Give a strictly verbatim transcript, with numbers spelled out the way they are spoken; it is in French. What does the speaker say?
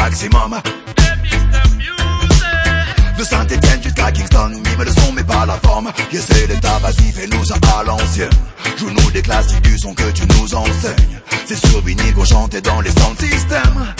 maximum. De Saint-Etienne jusqu'à Kingston, mime le son mais pas la forme. Yes, c'est l'état, vas-y fais-nous ça à l'ancienne. Joue-nous des classiques du son que tu nous enseignes. C'est sur vinyle qu'on chantait dans les sound systems.